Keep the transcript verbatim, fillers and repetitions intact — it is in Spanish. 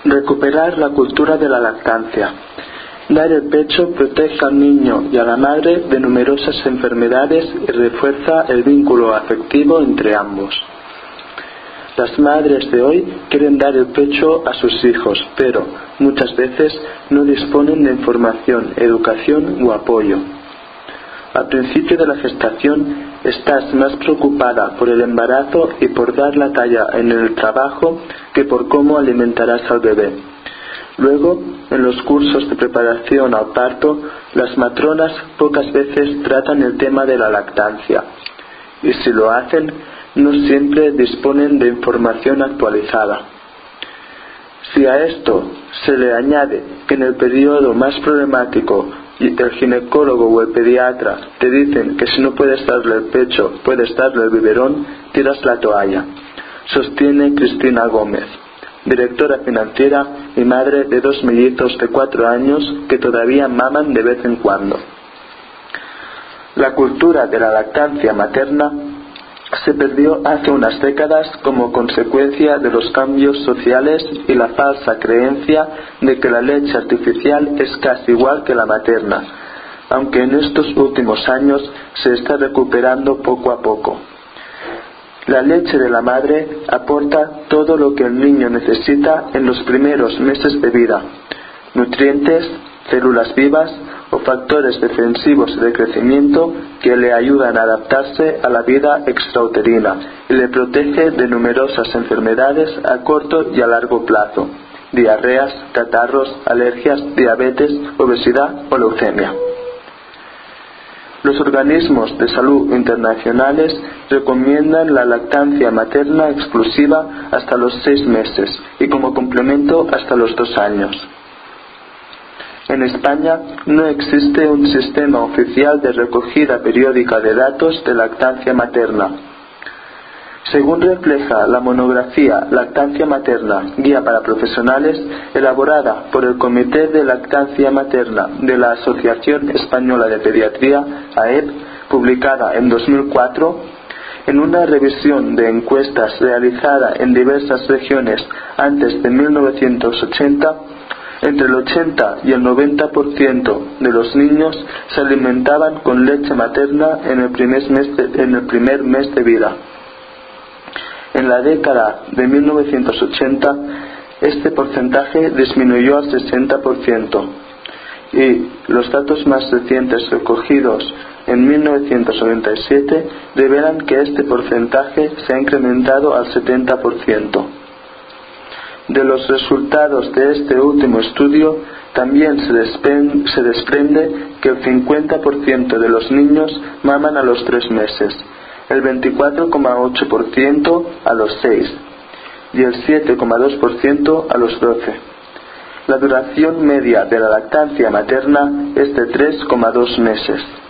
Recuperar la cultura de la lactancia. Dar el pecho protege al niño y a la madre de numerosas enfermedades y refuerza el vínculo afectivo entre ambos. Las madres de hoy quieren dar el pecho a sus hijos, pero muchas veces no disponen de información, educación o apoyo. Al principio de la gestación estás más preocupada por el embarazo y por dar la talla en el trabajo que por cómo alimentarás al bebé. Luego, en los cursos de preparación al parto, las matronas pocas veces tratan el tema de la lactancia, y si lo hacen, no siempre disponen de información actualizada. Si a esto se le añade que en el periodo más problemático el ginecólogo o el pediatra te dicen que si no puedes darle el pecho, puedes darle el biberón, tiras la toalla, sostiene Cristina Gómez, directora financiera y madre de dos mellizos de cuatro años que todavía maman de vez en cuando. La cultura de la lactancia materna se perdió hace unas décadas como consecuencia de los cambios sociales y la falsa creencia de que la leche artificial es casi igual que la materna, aunque en estos últimos años se está recuperando poco a poco. La leche de la madre aporta todo lo que el niño necesita en los primeros meses de vida: nutrientes, células vivas o factores defensivos de crecimiento que le ayudan a adaptarse a la vida extrauterina y le protege de numerosas enfermedades a corto y a largo plazo: diarreas, catarros, alergias, diabetes, obesidad o leucemia. Los organismos de salud internacionales recomiendan la lactancia materna exclusiva hasta los seis meses y como complemento hasta los dos años. En España no existe un sistema oficial de recogida periódica de datos de lactancia materna. Según refleja la monografía Lactancia Materna, Guía para Profesionales, elaborada por el Comité de Lactancia Materna de la Asociación Española de Pediatría, A E P, publicada en dos mil cuatro, en una revisión de encuestas realizada en diversas regiones antes de mil novecientos ochenta, entre el ochenta y el noventa por ciento de los niños se alimentaban con leche materna en el primer mes de, en el primer mes de vida. En la década de mil novecientos ochenta, este porcentaje disminuyó al sesenta por ciento y los datos más recientes recogidos en mil novecientos noventa y siete revelan que este porcentaje se ha incrementado al setenta por ciento. De los resultados de este último estudio también se desprende, se desprende que el cincuenta por ciento de los niños maman a los tres meses, el veinticuatro coma ocho por ciento a los seis y el siete coma dos por ciento a los doce. La duración media de la lactancia materna es de tres coma dos meses.